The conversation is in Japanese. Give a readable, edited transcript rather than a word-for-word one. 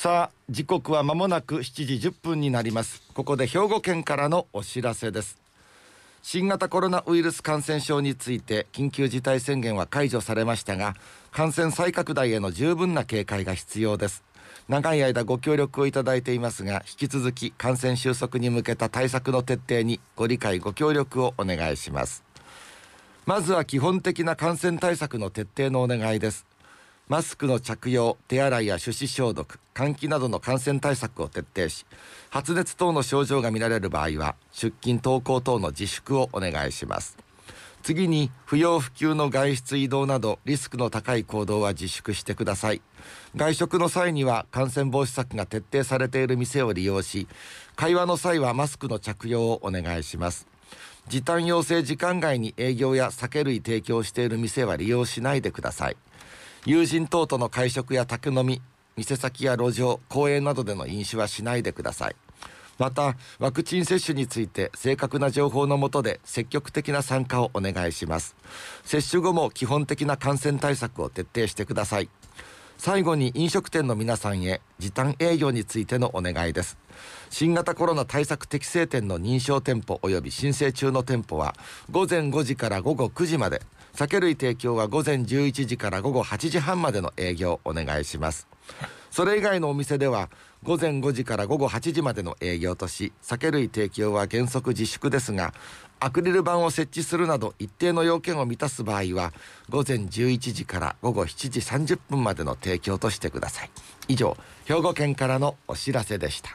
さあ、時刻は間もなく7時10分になります。ここで兵庫県からのお知らせです。新型コロナウイルス感染症について緊急事態宣言は解除されましたが、感染再拡大への十分な警戒が必要です。長い間ご協力をいただいていますが、引き続き感染収束に向けた対策の徹底にご理解ご協力をお願いします。まずは基本的な感染対策の徹底のお願いです。マスクの着用、手洗いや手指消毒、換気などの感染対策を徹底し、発熱等の症状が見られる場合は出勤登校等の自粛をお願いします。次に、不要不急の外出移動などリスクの高い行動は自粛してください。外食の際には感染防止策が徹底されている店を利用し、会話の際はマスクの着用をお願いします。時短要請時間外に営業や酒類提供している店は利用しないでください。友人等との会食や宅飲み、店先や路上、公園などでの飲酒はしないでください。また、ワクチン接種について正確な情報の下で積極的な参加をお願いします。接種後も基本的な感染対策を徹底してください。最後に飲食店の皆さんへ時短営業についてのお願いです。新型コロナ対策適正店の認証店舗及び申請中の店舗は午前5時から午後9時まで、酒類提供は午前11時から午後8時半までの営業をお願いします。それ以外のお店では午前5時から午後8時までの営業とし、酒類提供は原則自粛ですが、アクリル板を設置するなど一定の要件を満たす場合は午前11時から午後7時30分までの提供としてください。以上、兵庫県からのお知らせでした。